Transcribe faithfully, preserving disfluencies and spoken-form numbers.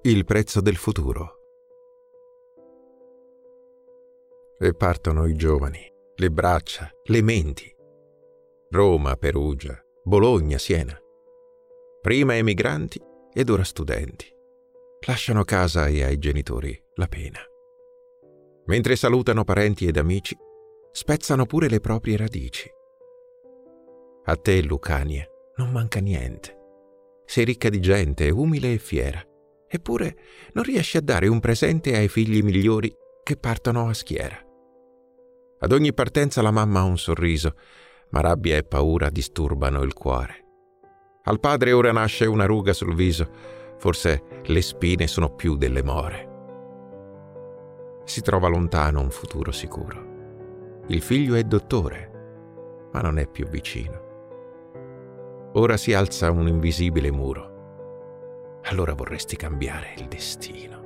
Il prezzo del futuro. E partono i giovani, le braccia, le menti. Roma, Perugia, Bologna, Siena. Prima emigranti ed ora studenti. Lasciano casa e ai genitori la pena. Mentre salutano parenti ed amici, spezzano pure le proprie radici. A te, Lucania, non manca niente. Sei ricca di gente, umile e fiera. Eppure non riesci a dare un presente ai figli migliori che partono a schiera. Ad ogni partenza la mamma ha un sorriso, ma rabbia e paura disturbano il cuore. Al padre ora nasce una ruga sul viso, forse le spine sono più delle more. Si trova lontano un futuro sicuro. Il figlio è dottore, ma non è più vicino. Ora si alza un invisibile muro. Allora vorresti cambiare il destino.